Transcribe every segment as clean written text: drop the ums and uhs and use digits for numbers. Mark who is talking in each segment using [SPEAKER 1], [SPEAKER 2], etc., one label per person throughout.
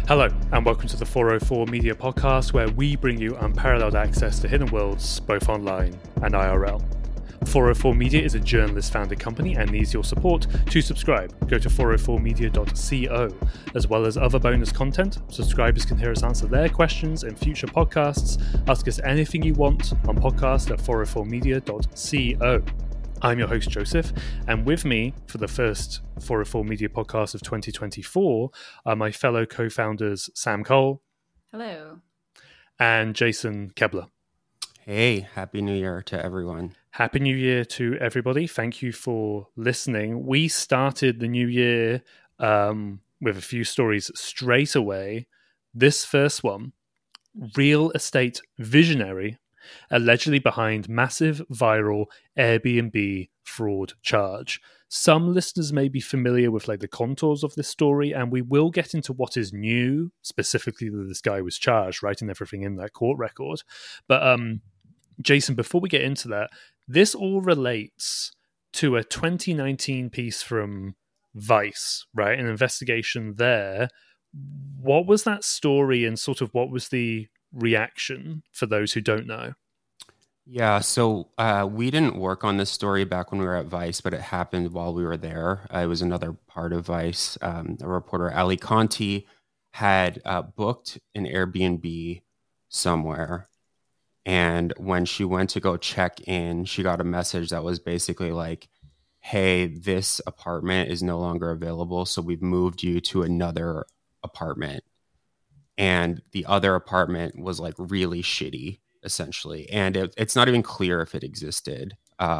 [SPEAKER 1] Hello, and welcome to the 404 Media Podcast, where we bring you unparalleled access to hidden worlds, both online and IRL. 404 Media is a journalist-founded company and needs your support. To subscribe, go to 404media.co. As well as other bonus content, subscribers can hear us answer their questions in future podcasts. Ask us anything you want on podcast at 404media.co. I'm your host, Joseph, and with me for the first 404 Media podcast of 2024 are my fellow co-founders, Sam Cole.
[SPEAKER 2] Hello.
[SPEAKER 1] And Jason Kebler.
[SPEAKER 3] Hey, Happy New Year to everyone.
[SPEAKER 1] Happy New Year to everybody. Thank you for listening. We started the new year with a few stories straight away. This first one, real estate visionary allegedly behind massive viral Airbnb fraud charge. Some listeners may be familiar with the contours of this story, and we will get into what is new, specifically that this guy was charged, right, and everything in that court record. But Jason, before we get into that, this all relates to a 2019 piece from Vice, right, an investigation there. What was that story, and sort of what was the reaction for those who don't know?
[SPEAKER 3] Yeah, so we didn't work on this story back when we were at Vice, but it happened while we were there. It was another part of Vice. A reporter, Ali Conti, had booked an Airbnb somewhere. And when she went to go check in, she got a message that was basically like, hey, this apartment is no longer available, so we've moved you to another apartment. And the other apartment was really shitty, essentially. And it's not even clear if it existed.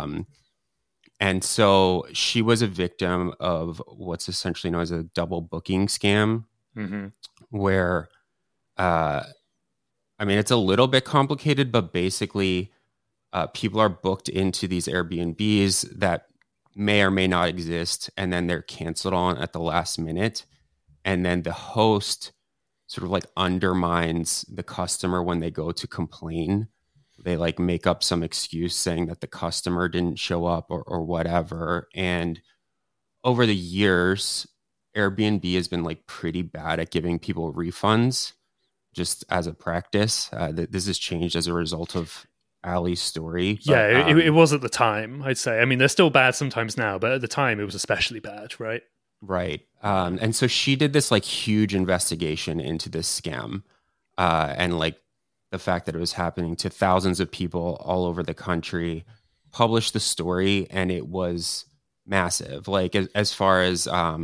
[SPEAKER 3] And so she was a victim of what's essentially known as a double booking scam, where, it's a little bit complicated, but basically people are booked into these Airbnbs that may or may not exist, and then they're canceled on at the last minute. And then the host sort of undermines the customer when they go to complain. They make up some excuse saying that the customer didn't show up or whatever. And over the years, Airbnb has been pretty bad at giving people refunds just as a practice. This has changed as a result of Ali's story.
[SPEAKER 1] But, it was at the time, I'd say. They're still bad sometimes now, but at the time it was especially bad, right?
[SPEAKER 3] Right. And so she did this huge investigation into this scam and the fact that it was happening to thousands of people all over the country, published the story, and it was massive. As far as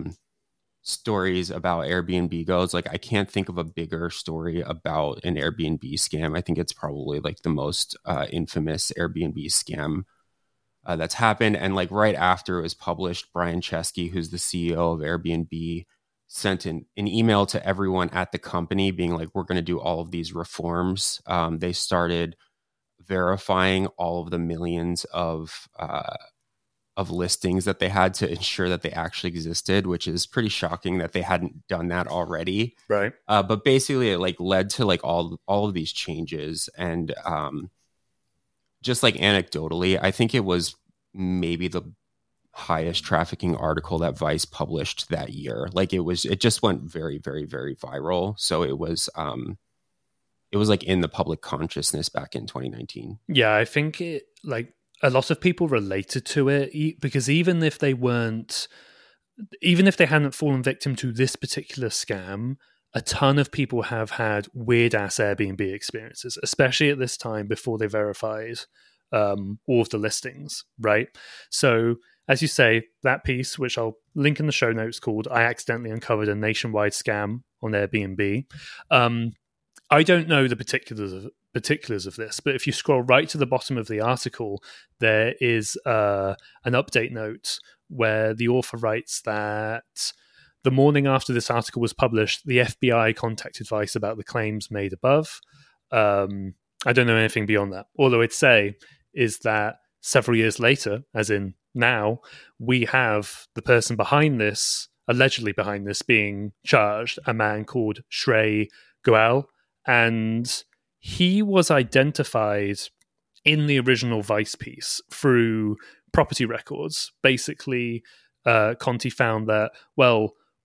[SPEAKER 3] stories about Airbnb goes, I can't think of a bigger story about an Airbnb scam. I think it's probably the most infamous Airbnb scam that's happened. And right after it was published, Brian Chesky, who's the CEO of Airbnb, sent an email to everyone at the company being we're going to do all of these reforms. They started verifying all of the millions of listings that they had to ensure that they actually existed, which is pretty shocking that they hadn't done that already.
[SPEAKER 1] Right.
[SPEAKER 3] But basically it led to all of these changes. And just anecdotally, I think it was maybe the highest trafficking article that Vice published that year. It just went very, very, very viral. So it was in the public consciousness back in 2019.
[SPEAKER 1] Yeah, I think it a lot of people related to it because even if they hadn't fallen victim to this particular scam, a ton of people have had weird ass Airbnb experiences, especially at this time before they verified all of the listings, right? So, as you say, that piece, which I'll link in the show notes, called "I Accidentally Uncovered a Nationwide Scam on Airbnb." I don't know the particulars of this, but if you scroll right to the bottom of the article, there is an update note where the author writes that the morning after this article was published, the FBI contacted Vice about the claims made above. I don't know anything beyond that. All I would say is that several years later, as in now, we have the person behind this, allegedly behind this, being charged, a man called Shrey Goel, and he was identified in the original Vice piece through property records. Basically, Conti found that,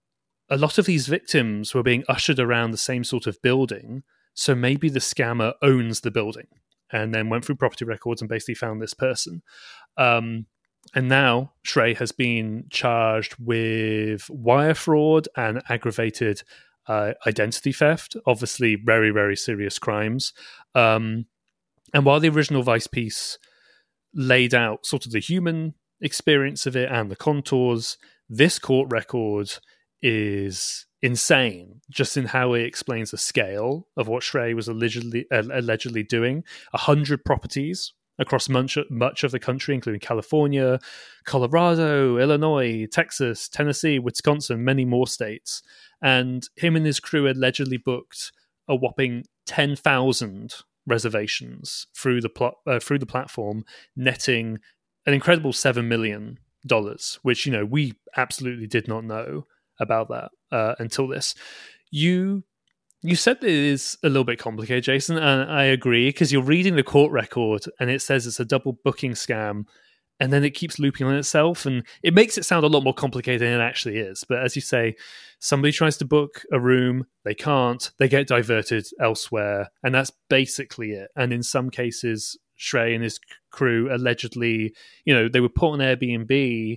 [SPEAKER 1] a lot of these victims were being ushered around the same sort of building. So maybe the scammer owns the building and then went through property records and basically found this person. And now Shrey has been charged with wire fraud and aggravated identity theft, obviously very, very serious crimes. And while the original Vice piece laid out sort of the human experience of it and the contours, this court record is insane just in how it explains the scale of what Shrey was allegedly doing. 100 properties across much of the country, including California, Colorado, Illinois, Texas, Tennessee, Wisconsin, many more states. And him and his crew allegedly booked a whopping 10,000 reservations through the platform, netting an incredible $7 million, which, you know, we absolutely did not know about that until this. You said that it is a little bit complicated, Jason, and I agree, because you're reading the court record and it says it's a double booking scam, and then it keeps looping on itself, and it makes it sound a lot more complicated than it actually is. But as you say, somebody tries to book a room, they can't, they get diverted elsewhere, and that's basically it. And in some cases, Shrey and his crew allegedly, you know, they were put on Airbnb,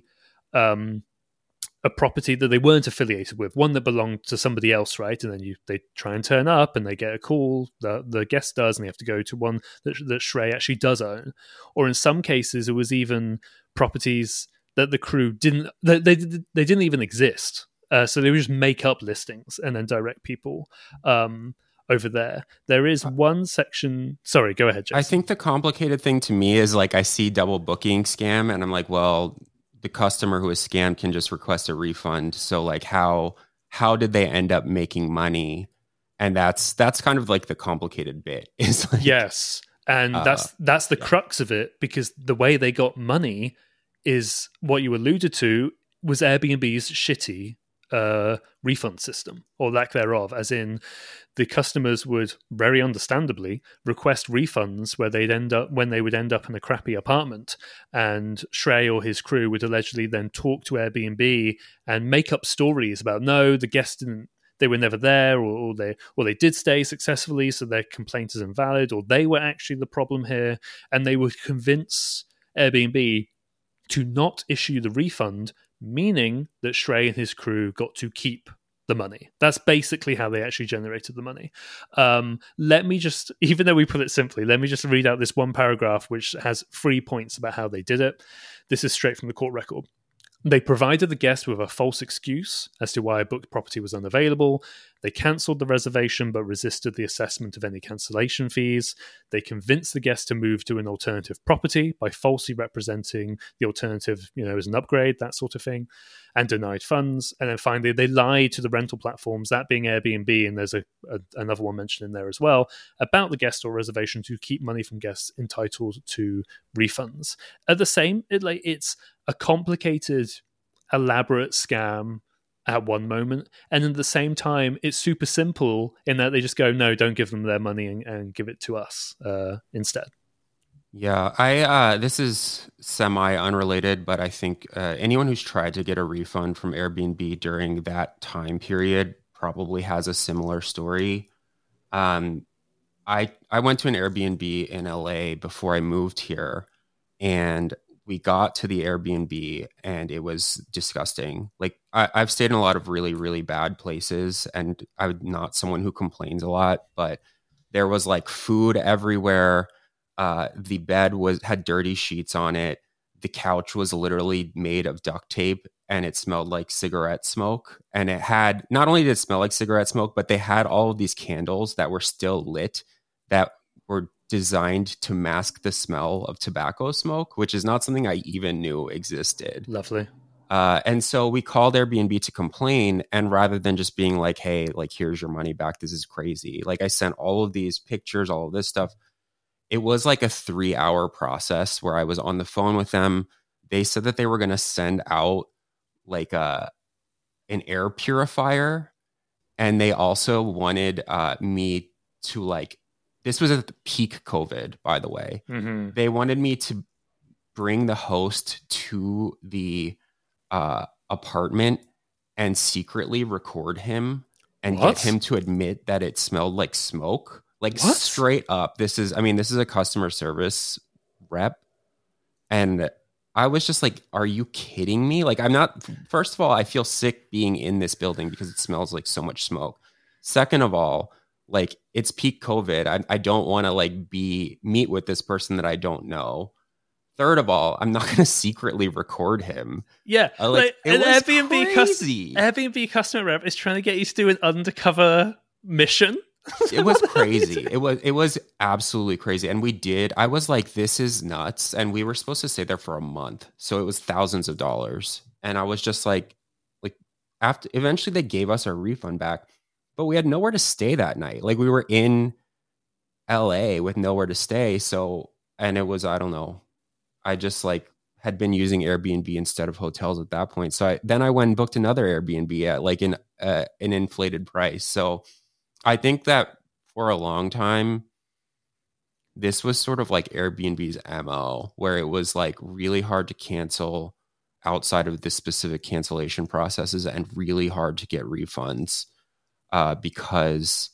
[SPEAKER 1] a property that they weren't affiliated with, one that belonged to somebody else, right? And then they try and turn up and they get a call, the guest does, and they have to go to one that Shrey actually does own. Or in some cases, it was even properties that the crew didn't even exist. So they would just make up listings and then direct people over there. There is one section. Sorry, go ahead, Jason.
[SPEAKER 3] I think the complicated thing to me is, like, I see double booking scam and I'm like, well, the customer who is scammed can just request a refund. So, like, how did they end up making money? And that's kind of like the complicated bit. Is like,
[SPEAKER 1] yes, and that's the crux of it, because the way they got money is what you alluded to was Airbnb's shitty refund system, or lack thereof, as in the customers would very understandably request refunds when they would end up in a crappy apartment, and Shrey or his crew would allegedly then talk to Airbnb and make up stories about, no, the guests didn't, they were never there, or they did stay successfully, so their complaint is invalid, or they were actually the problem here, and they would convince Airbnb to not issue the refund, meaning that Shrey and his crew got to keep the money. That's basically how they actually generated the money. Let me just, even though we put it simply, let me just read out this one paragraph which has 3 points about how they did it. This is straight from the court record. They provided the guest with a false excuse as to why a booked property was unavailable. They cancelled the reservation but resisted the assessment of any cancellation fees. They convinced the guest to move to an alternative property by falsely representing the alternative, as an upgrade, that sort of thing, and denied funds. And then finally, they lied to the rental platforms, that being Airbnb, and there's another one mentioned in there as well, about the guest or reservation to keep money from guests entitled to refunds. At the same, it's a complicated, elaborate scam at one moment, and at the same time it's super simple in that they just go, no, don't give them their money and give it to us instead.
[SPEAKER 3] I this is semi unrelated, but I think anyone who's tried to get a refund from Airbnb during that time period probably has a similar story. I went to an Airbnb in LA before I moved here, and we got to the Airbnb and it was disgusting. Like, I've stayed in a lot of really, really bad places, and I'm not someone who complains a lot, but there was like food everywhere. The bed had dirty sheets on it. The couch was literally made of duct tape, and it smelled like cigarette smoke. And it had, not only did it smell like cigarette smoke, but they had all of these candles that were still lit that were designed to mask the smell of tobacco smoke, which is not something I even knew existed.
[SPEAKER 1] Lovely.
[SPEAKER 3] And so we called Airbnb to complain, and rather than just being like, hey, like, here's your money back, this is crazy, like, I sent all of these pictures, all of this stuff. It was like a 3-hour process where I was on the phone with them. They said that they were going to send out like an air purifier, and they also wanted me to, like, this was at the peak COVID, by the way. Mm-hmm. They wanted me to bring the host to the apartment and secretly record him and
[SPEAKER 1] What?
[SPEAKER 3] get him to admit that it smelled like smoke. Like
[SPEAKER 1] What?
[SPEAKER 3] straight up. This is a customer service rep. And I was just like, are you kidding me? Like, I'm not, first of all, I feel sick being in this building because it smells like so much smoke. Second of all, like, it's peak COVID. I don't want to like meet with this person that I don't know. Third of all, I'm not going to secretly record him.
[SPEAKER 1] Yeah,
[SPEAKER 3] Like
[SPEAKER 1] an
[SPEAKER 3] it was
[SPEAKER 1] Airbnb
[SPEAKER 3] crazy.
[SPEAKER 1] Airbnb customer rep is trying to get you to do an undercover mission.
[SPEAKER 3] It was crazy. It was absolutely crazy. And I was like, this is nuts. And we were supposed to stay there for a month. So it was thousands of dollars. And I was just like after eventually they gave us our refund back, but we had nowhere to stay that night. Like we were in LA with nowhere to stay. So, and it was, I don't know. I just like had been using Airbnb instead of hotels at that point. So then I went and booked another Airbnb at like an inflated price. So I think that for a long time, this was sort of like Airbnb's MO, where it was like really hard to cancel outside of the specific cancellation processes and really hard to get refunds because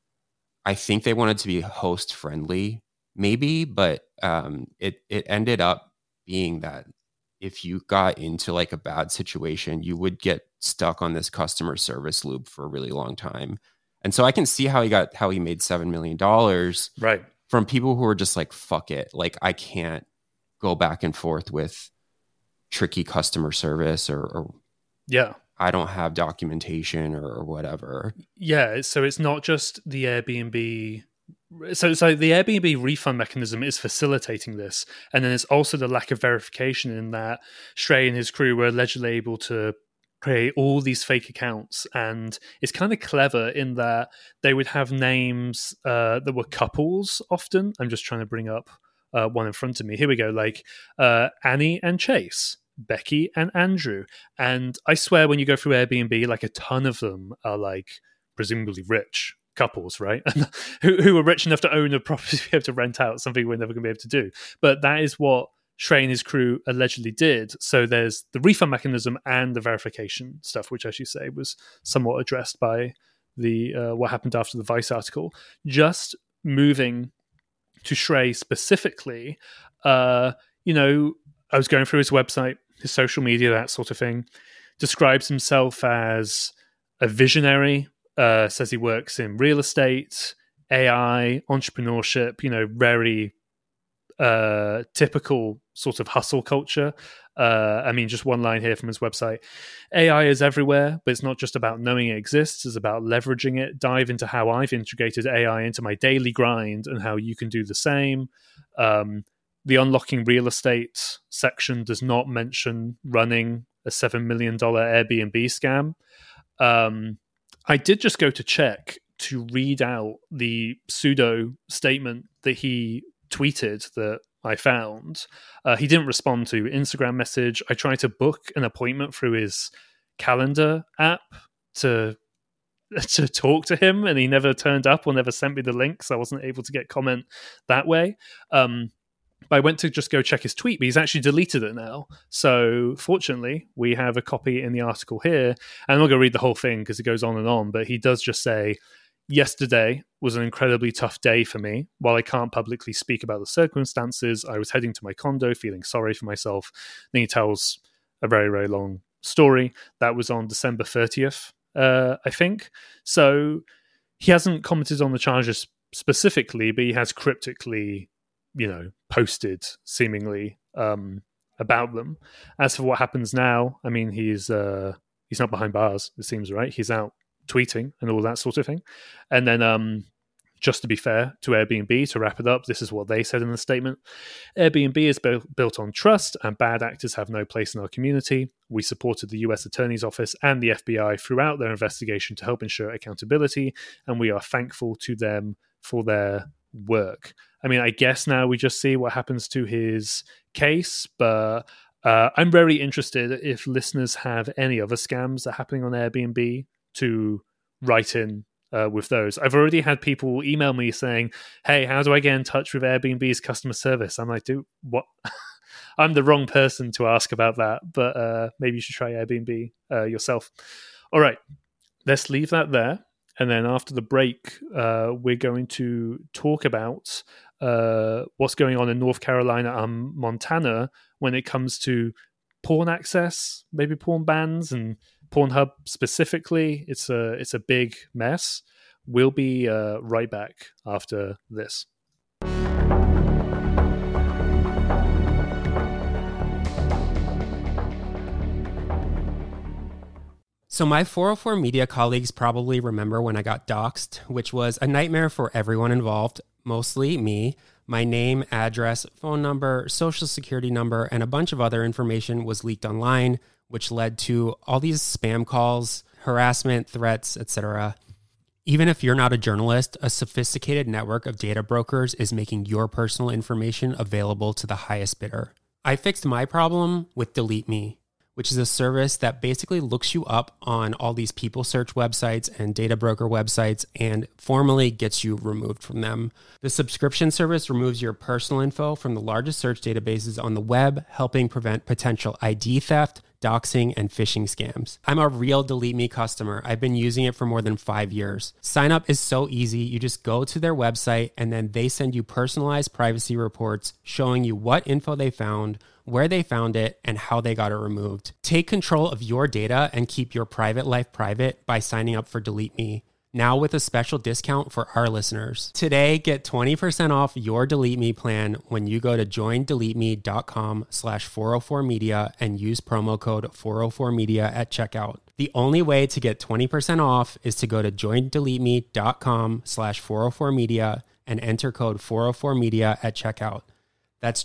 [SPEAKER 3] I think they wanted to be host friendly, maybe, but it ended up being that if you got into like a bad situation, you would get stuck on this customer service loop for a really long time. And so I can see how he made $7 million
[SPEAKER 1] Right.
[SPEAKER 3] from people who are just like, fuck it. Like, I can't go back and forth with tricky customer service or
[SPEAKER 1] Yeah.
[SPEAKER 3] I don't have documentation or whatever.
[SPEAKER 1] Yeah. So it's not just the Airbnb. So the Airbnb refund mechanism is facilitating this. And then it's also the lack of verification in that Shrey and his crew were allegedly able to create all these fake accounts, and it's kind of clever in that they would have names that were couples often. I'm just trying to bring up one in front of me. Here we go, like Annie and Chase, Becky and Andrew. And I swear when you go through Airbnb, like a ton of them are like presumably rich couples, right? who are rich enough to own a property to be able to rent out something we're never going to be able to do. But that is what Shrey and his crew allegedly did. So there's the refund mechanism and the verification stuff, which, as you say, was somewhat addressed by the what happened after the Vice article. Just moving to Shrey specifically, I was going through his website, his social media, that sort of thing. Describes himself as a visionary. Says he works in real estate, AI, entrepreneurship. Very typical sort of hustle culture. Just one line here from his website. AI is everywhere, but it's not just about knowing it exists, it's about leveraging it. Dive into how I've integrated AI into my daily grind and how you can do the same. The unlocking real estate section does not mention running a $7 million Airbnb scam. I did just go to check to read out the pseudo statement that he tweeted that I found. He didn't respond to Instagram message. I tried to book an appointment through his calendar app to talk to him, and he never turned up or never sent me the link, so I wasn't able to get comment that way. But I went to just go check his tweet, but he's actually deleted it now. So fortunately, we have a copy in the article here, and I'm not going to read the whole thing because it goes on, but he does just say, yesterday was an incredibly tough day for me. While I can't publicly speak about the circumstances, I was heading to my condo feeling sorry for myself. Then he tells a very, very long story. That was on December 30th, I think. So he hasn't commented on the charges specifically, but he has cryptically, posted seemingly about them. As for what happens now, I mean, he's not behind bars, it seems, right? He's out tweeting and all that sort of thing. And then just to be fair to Airbnb, to wrap it up, this is what they said in the statement. Airbnb is built on trust, and bad actors have no place in our community. We supported the US Attorney's Office and the FBI throughout their investigation to help ensure accountability, and we are thankful to them for their work. I mean, I guess now we just see what happens to his case, but I'm very interested if listeners have any other scams that are happening on Airbnb to write in with those. I've already had people email me saying, hey, how do I get in touch with Airbnb's customer service? I'm like, dude, what? I'm the wrong person to ask about that, but maybe you should try Airbnb yourself. All right, let's leave that there. And then after the break, we're going to talk about what's going on in North Carolina and Montana when it comes to porn access, maybe porn bans, and Pornhub specifically. It's a big mess. We'll be right back after this.
[SPEAKER 3] So my 404 Media colleagues probably remember when I got doxxed, which was a nightmare for everyone involved, mostly me. My name, address, phone number, social security number, and a bunch of other information was leaked online, which led to all these spam calls, harassment, threats, etc. Even if you're not a journalist, a sophisticated network of data brokers is making your personal information available to the highest bidder. I fixed my problem with Delete Me, which is a service that basically looks you up on all these people search websites and data broker websites and formally gets you removed from them. The subscription service removes your personal info from the largest search databases on the web, helping prevent potential ID theft, doxing, and phishing scams. I'm a real Delete Me customer. I've been using it for more than 5 years. Sign up is so easy. You just go to their website and then they send you personalized privacy reports showing you what info they found, where they found it, and how they got it removed. Take control of your data and keep your private life private by signing up for Delete Me. Now with a special discount for our listeners. Today, get 20% off your Delete Me plan when you go to joindeleteme.com/404media and use promo code 404media at checkout. The only way to get 20% off is to go to joindeleteme.com/404media and enter code 404media at checkout. That's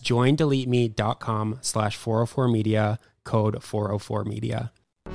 [SPEAKER 3] joindeleteme.com/404media, code 404media.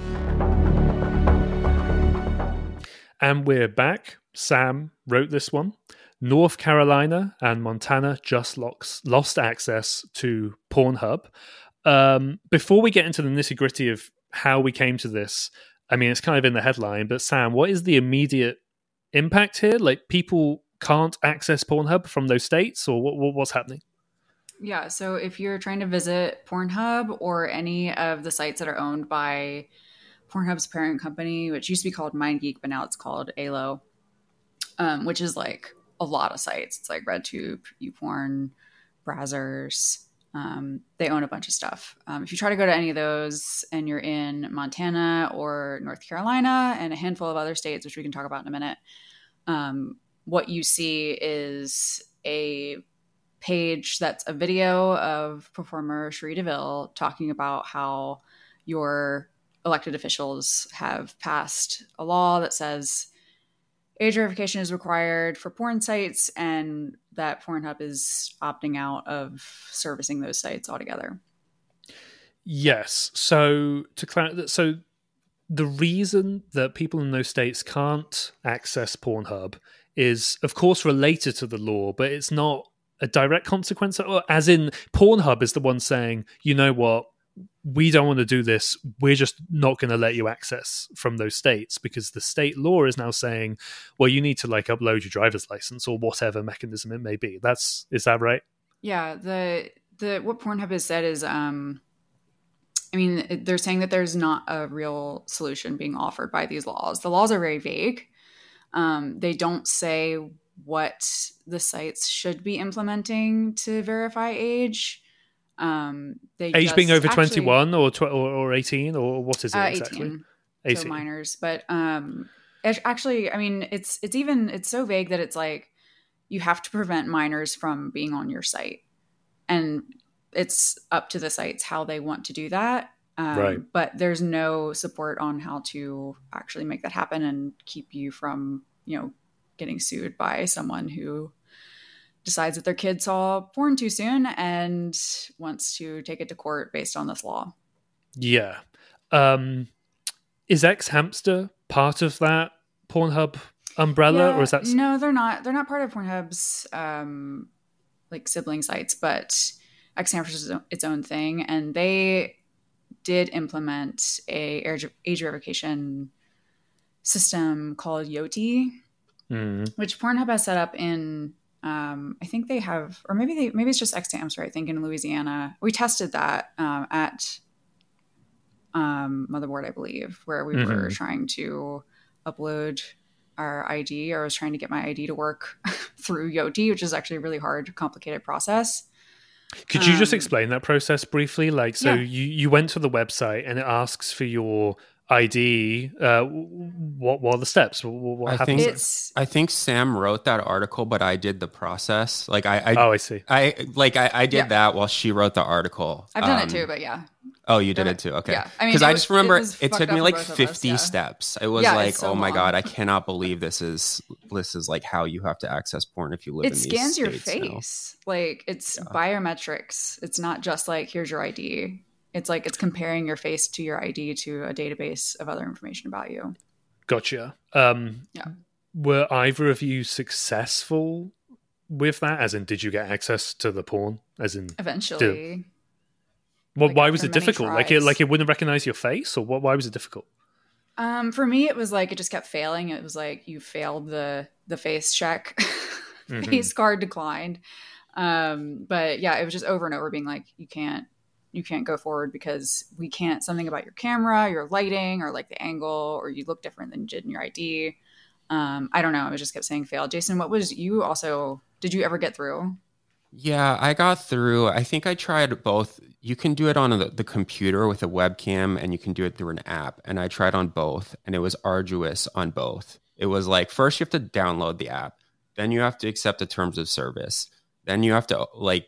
[SPEAKER 1] And we're back. Sam wrote this one. North Carolina and Montana just lost access to Pornhub. Before we get into the nitty-gritty of how we came to this, I mean, it's kind of in the headline, but Sam, what is the immediate impact here? Like, people can't access Pornhub from those states, or what's happening?
[SPEAKER 2] Yeah, so if you're trying to visit Pornhub or any of the sites that are owned by Pornhub's parent company, which used to be called MindGeek, but now it's called Alo, which is like a lot of sites. It's like RedTube, YouPorn, Brazzers. They own a bunch of stuff. If you try to go to any of those and you're in Montana or North Carolina and a handful of other states, which we can talk about in a minute, what you see is a page that's a video of performer Cherie DeVille talking about how your elected officials have passed a law that says age verification is required for porn sites and that Pornhub is opting out of servicing those sites altogether.
[SPEAKER 1] Yes. So to clarify, so the reason that people in those states can't access Pornhub is, of course, related to the law, but it's not a direct consequence. As in, Pornhub is the one saying, you know what, we don't want to do this. We're just not going to let you access from those states, because the state law is now saying, well, you need to like upload your driver's license or whatever mechanism it may be. Is that right?
[SPEAKER 2] Yeah. The what Pornhub has said is, I mean, they're saying that there's not a real solution being offered by these laws. The laws are very vague. They don't say what the sites should be implementing to verify age.
[SPEAKER 1] Age being over 21 or 18, or what is it exactly?
[SPEAKER 2] 18. So minors. But actually, I mean, it's so vague that it's like you have to prevent minors from being on your site, and it's up to the sites how they want to do that.
[SPEAKER 1] Right.
[SPEAKER 2] But there's no support on how to actually make that happen and keep you from, getting sued by someone who decides that their kid saw porn too soon and wants to take it to court based on this law.
[SPEAKER 1] Yeah. Is Xhamster part of that Pornhub umbrella, or is that...
[SPEAKER 2] No, they're not. They're not part of Pornhub's like sibling sites, but Xhamster is its own thing, and they did implement a age verification system called Yoti, which Pornhub has set up in I think they have, or maybe maybe it's just Xstamps, right? I think in Louisiana, we tested that at Motherboard, I believe, where we were trying to upload our ID, or I was trying to get my ID to work through Yoti, which is actually a really hard, complicated process.
[SPEAKER 1] Could you just explain that process briefly? Like, so you went to the website and it asks for your ID. What are the steps? What happens?
[SPEAKER 3] I think Sam wrote that article, but I did the process. Like
[SPEAKER 1] I see.
[SPEAKER 3] I did that while she wrote the article.
[SPEAKER 2] I've done it too, but yeah.
[SPEAKER 3] Oh, you did it too. Okay.
[SPEAKER 2] Yeah. I mean,
[SPEAKER 3] because I just remember it took me like
[SPEAKER 2] both of
[SPEAKER 3] 50
[SPEAKER 2] us,
[SPEAKER 3] steps. It was like,
[SPEAKER 2] so
[SPEAKER 3] oh my
[SPEAKER 2] long.
[SPEAKER 3] God, I cannot believe this is like how you have to access porn if you live in these states.
[SPEAKER 2] It scans your face. Like, it's biometrics. It's not just like, here's your ID. It's like, it's comparing your face to your ID to a database of other information about you.
[SPEAKER 1] Gotcha. Were either of you successful with that? As in, did you get access to the porn? As in,
[SPEAKER 2] eventually.
[SPEAKER 1] Well, why was it difficult? Like it wouldn't recognize your face, or what? Why was it difficult?
[SPEAKER 2] For me, it was like, it just kept failing. It was like, you failed the face check, face card declined. But yeah, it was just over and over being like, you can't go forward because we can't, something about your camera, your lighting, or like the angle, or you look different than you did in your ID. I don't know. It just kept saying fail. Jason, did you ever get through?
[SPEAKER 3] Yeah, I got through. I think I tried both. You can do it on the computer with a webcam, and you can do it through an app. And I tried on both, and it was arduous on both. It was like, first you have to download the app. Then you have to accept the terms of service. Then you have to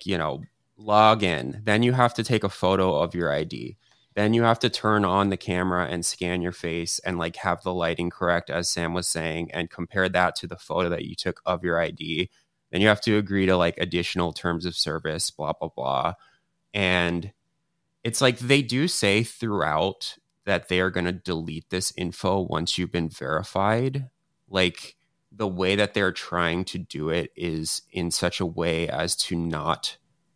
[SPEAKER 3] log in. Then you have to take a photo of your ID. Then you have to turn on the camera and scan your face and like have the lighting correct, as Sam was saying, and compare that to the photo that you took of your ID. Then you have to agree to like additional terms of service, blah, blah, blah. And it's like, they do say throughout that they are going to delete this info once you've been verified. Like, the way that they're trying to do it is in such a way as to not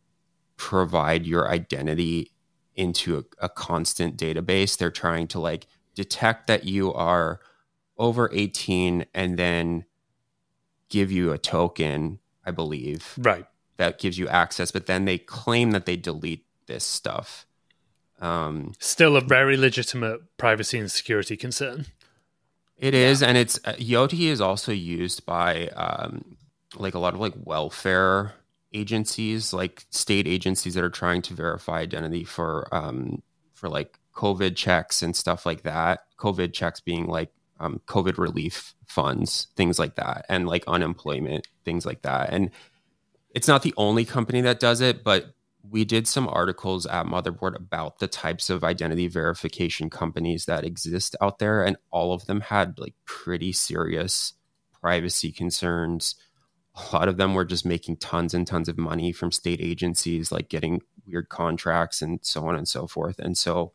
[SPEAKER 3] provide your identity into a constant database. They're trying to like detect that you are over 18 and then give you a token, I believe.
[SPEAKER 1] Right.
[SPEAKER 3] That gives you access, but then they claim that they delete this stuff.
[SPEAKER 1] Still a very legitimate privacy and security concern.
[SPEAKER 3] It is, and it's Yoti is also used by like a lot of like welfare agencies, like state agencies that are trying to verify identity for like COVID checks and stuff like that. COVID checks being like COVID relief funds, things like that, and like unemployment, things like that. And it's not the only company that does it, but we did some articles at Motherboard about the types of identity verification companies that exist out there, and all of them had like pretty serious privacy concerns. A lot of them were just making tons and tons of money from state agencies, like getting weird contracts and so on and so forth. And so,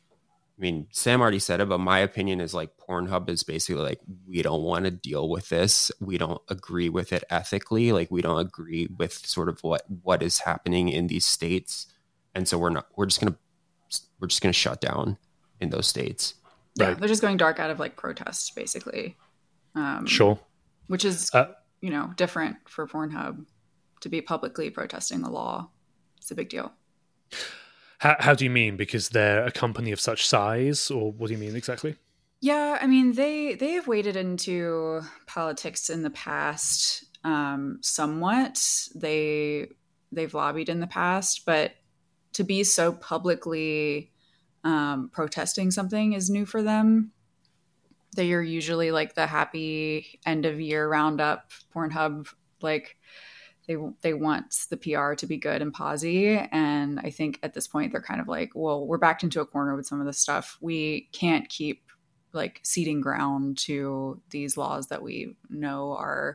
[SPEAKER 3] I mean, Sam already said it, but my opinion is like Pornhub is basically like, we don't want to deal with this. We don't agree with it ethically. Like, we don't agree with sort of what is happening in these states. And so we're just going to shut down in those states.
[SPEAKER 2] Yeah.
[SPEAKER 1] Right.
[SPEAKER 2] They're just going dark out of like protests, basically.
[SPEAKER 1] Sure.
[SPEAKER 2] Which is, different for Pornhub to be publicly protesting the law. It's a big deal.
[SPEAKER 1] How do you mean? Because they're a company of such size, or what do you mean exactly?
[SPEAKER 2] Yeah, I mean, they have waded into politics in the past somewhat. They've lobbied in the past, but to be so publicly protesting something is new for them. They are usually like the happy end of year roundup. Pornhub, like, they want the PR to be good and posy. And I think at this point they're kind of like, well, we're backed into a corner with some of this stuff. We can't keep like ceding ground to these laws that we know are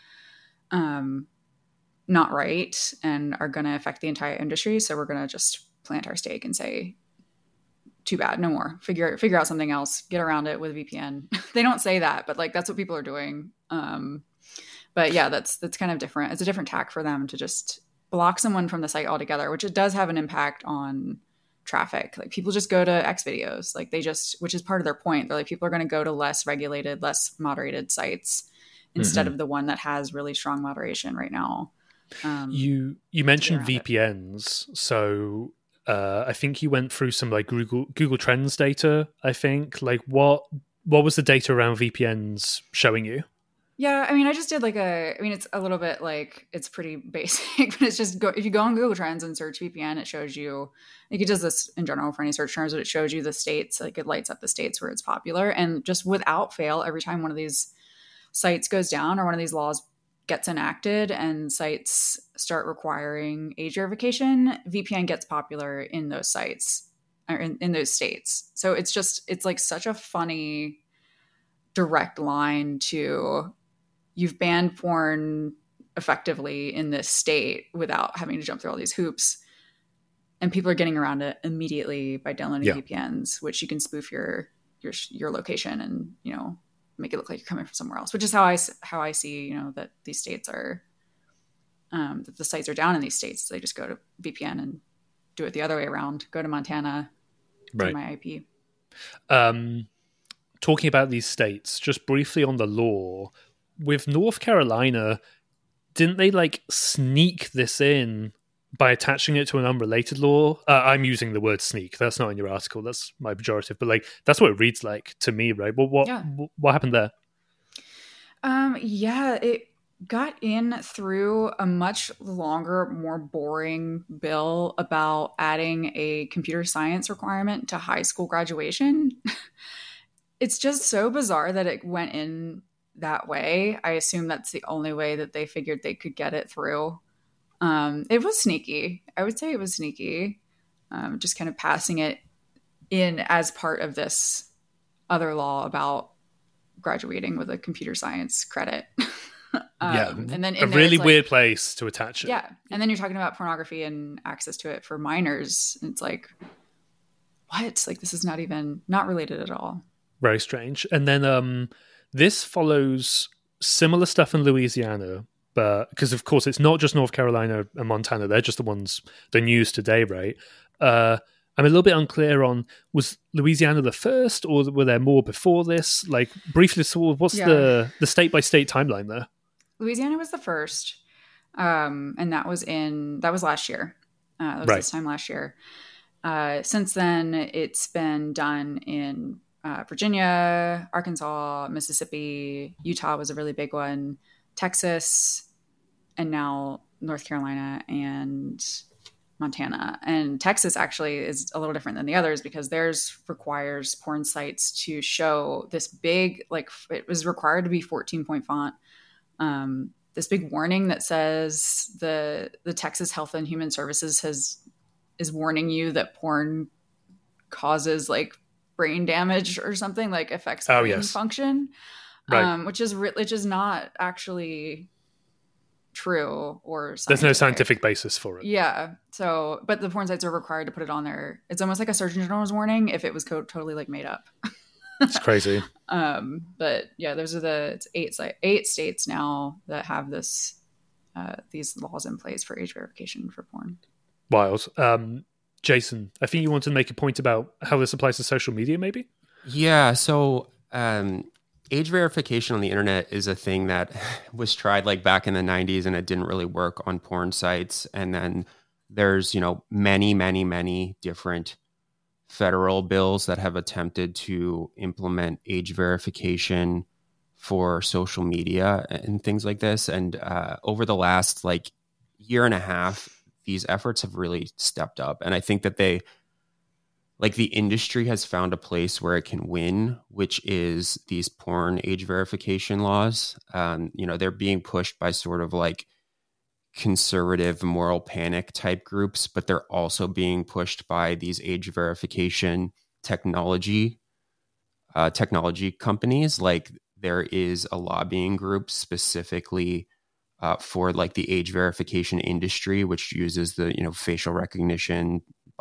[SPEAKER 2] not right and are going to affect the entire industry. So we're going to just plant our stake and say, too bad, no more. Figure out something else. Get around it with a VPN. They don't say that, but like that's what people are doing. But yeah, that's kind of different. It's a different tack for them to just block someone from the site altogether, which it does have an impact on traffic. Like, people just go to X videos, like which is part of their point. They're like, people are going to go to less regulated, less moderated sites. instead of the one that has really strong moderation right now.
[SPEAKER 1] You mentioned
[SPEAKER 2] around it.
[SPEAKER 1] VPNs, so I think you went through some like Google Trends data. I think like what was the data around VPNs showing you?
[SPEAKER 2] Yeah, I mean, I just did it's a little bit like, it's pretty basic, but it's just if you go on Google Trends and search VPN, it shows you, like it does this in general for any search terms, but it shows you the states, like it lights up the states where it's popular. And just without fail, every time one of these sites goes down or one of these laws gets enacted and sites start requiring age verification, VPN gets popular in those sites or in those states. So it's like such a funny direct line to, you've banned porn effectively in this state without having to jump through all these hoops. And people are getting around it immediately by downloading VPNs, which you can spoof your location and, make it look like you're coming from somewhere else, which is how I see, that these states are, that the sites are down in these states. So they just go to VPN and do it the other way around. Go to Montana,
[SPEAKER 1] right?
[SPEAKER 2] My IP.
[SPEAKER 1] Talking about these states, just briefly on the law, with North Carolina, didn't they like sneak this in by attaching it to an unrelated law? I'm using the word sneak. That's not in your article. That's my pejorative. But like, that's what it reads like to me, right? Well, what happened there?
[SPEAKER 2] It got in through a much longer, more boring bill about adding a computer science requirement to high school graduation. It's just so bizarre that it went in that way. I assume that's the only way that they figured they could get it through. It was sneaky. I would say it was sneaky. Just kind of passing it in as part of this other law about graduating with a computer science credit. And then
[SPEAKER 1] a really weird place to attach it.
[SPEAKER 2] Yeah. And then you're talking about pornography and access to it for minors. And it's like, what? Like, this is not related at all.
[SPEAKER 1] Very strange. And then this follows similar stuff in Louisiana, but because of course it's not just North Carolina and Montana, they're just the news today, right? I'm a little bit unclear on, was Louisiana the first, or were there more before this? Like briefly, so what's the state by state timeline there?
[SPEAKER 2] Louisiana was the first, and that was last year. That was this time last year. Since then, it's been done in Virginia, Arkansas, Mississippi, Utah was a really big one, Texas, and now North Carolina and Montana. And Texas actually is a little different than the others because theirs requires porn sites to show this big, like it was required to be 14-point font. This big warning that says the Texas Health and Human Services is warning you that porn causes like brain damage or something, like affects brain function, which is not actually true or scientific.
[SPEAKER 1] There's no scientific basis for it.
[SPEAKER 2] Yeah. So, but the porn sites are required to put it on there. It's almost like a Surgeon General's warning if it was totally like made up.
[SPEAKER 1] It's crazy.
[SPEAKER 2] But yeah, those are it's 8 states now that have these laws in place for age verification for porn.
[SPEAKER 1] Wild. Jason, I think you wanted to make a point about how this applies to social media, maybe?
[SPEAKER 3] Yeah. So age verification on the internet is a thing that was tried like back in the 90s and it didn't really work on porn sites. And then there's, many, many, many different federal bills that have attempted to implement age verification for social media and things like this. And over the last like year and a half, these efforts have really stepped up. And I think that the industry has found a place where it can win, which is these porn age verification laws. They're being pushed by sort of like conservative moral panic type groups, but they're also being pushed by these age verification technology companies. Like there is a lobbying group specifically for like the age verification industry, which uses the, facial recognition,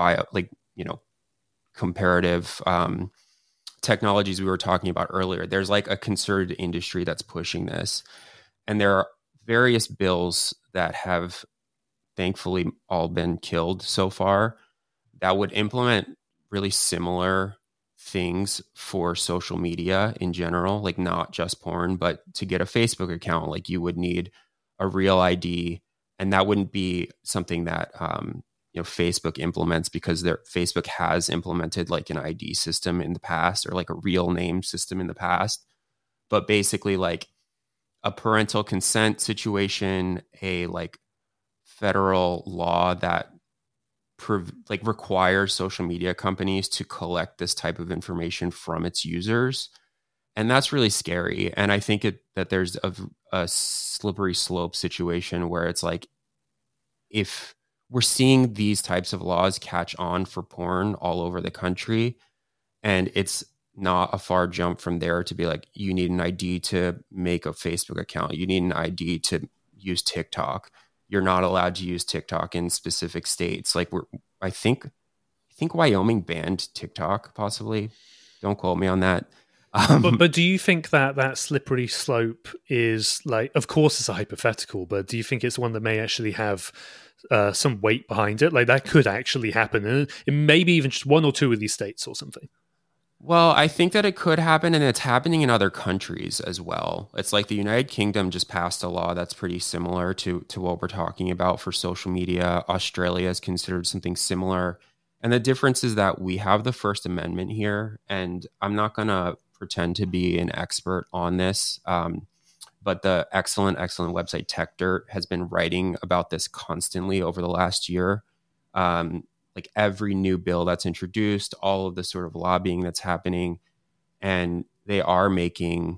[SPEAKER 3] comparative technologies we were talking about earlier. There's like a concerted industry that's pushing this. And there are various bills that have thankfully all been killed so far that would implement really similar things for social media in general, like not just porn, but to get a Facebook account, like you would need a real ID, and that wouldn't be something that Facebook implements, because Facebook has implemented like an ID system in the past, or like a real name system in the past. But basically, like a parental consent situation, a like federal law that requires social media companies to collect this type of information from its users. And that's really scary. And I think that there's a slippery slope situation where it's like, if we're seeing these types of laws catch on for porn all over the country, and it's not a far jump from there to be like, you need an ID to make a Facebook account, you need an ID to use TikTok, you're not allowed to use TikTok in specific states. Like I think Wyoming banned TikTok, possibly. Don't quote me on that.
[SPEAKER 1] But do you think that slippery slope is like, of course it's a hypothetical, but do you think it's one that may actually have some weight behind it? Like that could actually happen, and it maybe even just one or two of these states or something.
[SPEAKER 3] Well, I think that it could happen, and it's happening in other countries as well. It's like the United Kingdom just passed a law that's pretty similar to what we're talking about for social media. Australia is considered something similar. And the difference is that we have the First Amendment here, and I'm not going to pretend to be an expert on this, but the excellent website TechDirt has been writing about this constantly over the last year. Like every new bill that's introduced, all of the sort of lobbying that's happening, and they are making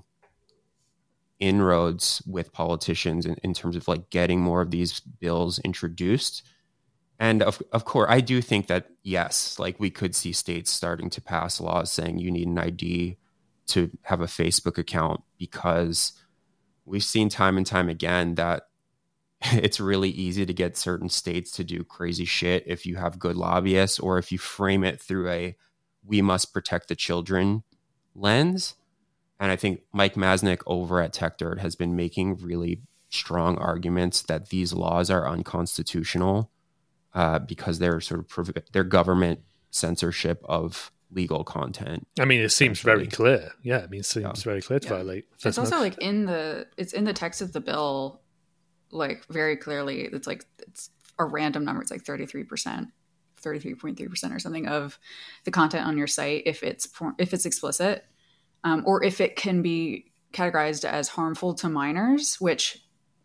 [SPEAKER 3] inroads with politicians in terms of like getting more of these bills introduced. And of course, I do think that, yes, like we could see states starting to pass laws saying you need an ID to have a Facebook account, because we've seen time and time again that it's really easy to get certain states to do crazy shit if you have good lobbyists, or if you frame it through a "we must protect the children" lens. And I think Mike Masnick over at TechDirt has been making really strong arguments that these laws are unconstitutional because they're sort of their government censorship of legal content.
[SPEAKER 1] I mean, it seems very clear. Yeah, I mean, it seems very clear to violate.
[SPEAKER 2] It's also like in the text of the bill, like very clearly, it's a random number. It's like 33%, 33.3% or something of the content on your site, if it's explicit, or if it can be categorized as harmful to minors, which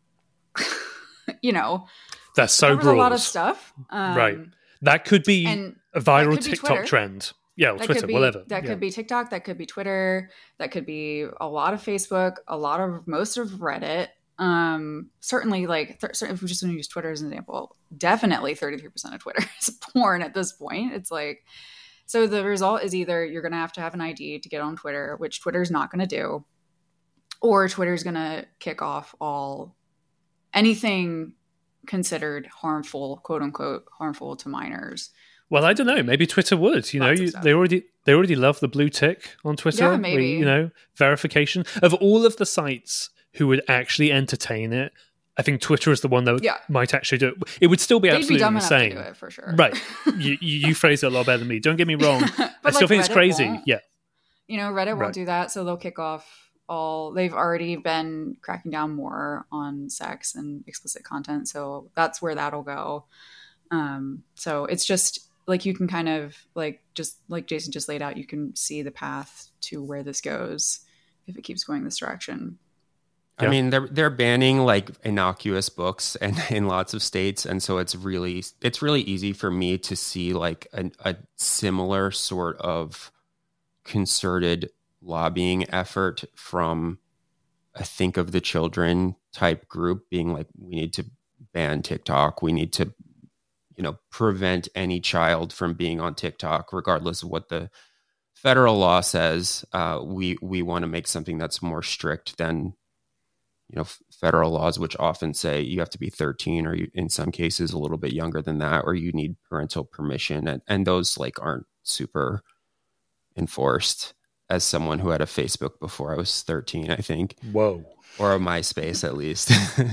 [SPEAKER 1] that's so broad.
[SPEAKER 2] A lot of stuff,
[SPEAKER 1] right? That could be a viral TikTok trend. Yeah, or Twitter, whatever.
[SPEAKER 2] That could be TikTok. That could be Twitter. That could be a lot of Facebook. Most of Reddit. Certainly, like if we just want to use Twitter as an example, definitely 33% of Twitter is porn at this point. It's like, so the result is either you're going to have an ID to get on Twitter, which Twitter's not going to do, or Twitter's going to kick off anything considered harmful, quote unquote, harmful to minors.
[SPEAKER 1] Well, I don't know. Maybe Twitter would. They already love the blue tick on Twitter.
[SPEAKER 2] Yeah, maybe.
[SPEAKER 1] Verification of all of the sites who would actually entertain it. I think Twitter is the one that might actually do it. It would still be absolutely insane.
[SPEAKER 2] To do it for sure.
[SPEAKER 1] Right. you phrase it a lot better than me. Don't get me wrong. I still think it's crazy.
[SPEAKER 2] Won't.
[SPEAKER 1] Yeah.
[SPEAKER 2] Reddit won't do that, so they'll kick off they've already been cracking down more on sex and explicit content, so that's where that'll go. So it's just like, you can kind of just like Jason just laid out, you can see the path to where this goes if it keeps going this direction.
[SPEAKER 3] I mean, they're banning like innocuous books in lots of states, and so it's really easy for me to see like a similar sort of concerted lobbying effort from a Think of the Children type group being like, we need to ban TikTok, we need to prevent any child from being on TikTok regardless of what the federal law says. We want to make something that's more strict than federal laws, which often say you have to be 13, or in some cases a little bit younger than that, or you need parental permission, and those like aren't super enforced. As someone who had a Facebook before I was 13, I think.
[SPEAKER 1] Whoa.
[SPEAKER 3] Or a MySpace at least.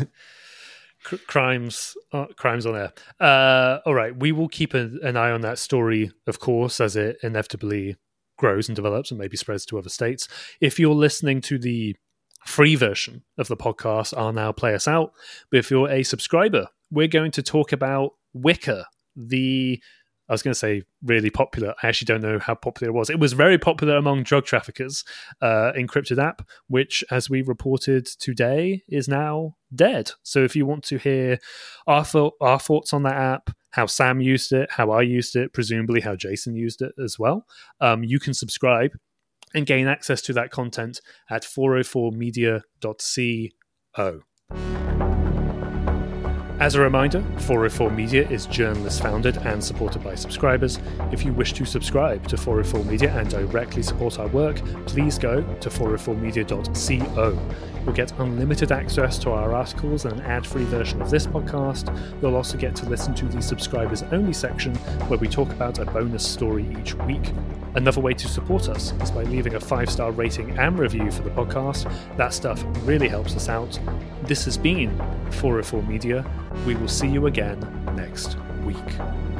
[SPEAKER 1] Crimes on air. All right, we will keep an eye on that story, of course, as it inevitably grows and develops and maybe spreads to other states. If you're listening to the free version of the podcast, I'll now play us out. But if you're a subscriber, we're going to talk about Wicker, I was going to say really popular. I actually don't know how popular it was. It was very popular among drug traffickers, encrypted app, which, as we reported today, is now dead. So if you want to hear our thoughts on that app, how Sam used it, how I used it, presumably how Jason used it as well, you can subscribe and gain access to that content at 404media.co. As a reminder, 404 Media is journalist-founded and supported by subscribers. If you wish to subscribe to 404 Media and directly support our work, please go to 404media.co. You'll get unlimited access to our articles and an ad-free version of this podcast. You'll also get to listen to the subscribers-only section where we talk about a bonus story each week. Another way to support us is by leaving a 5-star rating and review for the podcast. That stuff really helps us out. This has been 404 Media. We will see you again next week.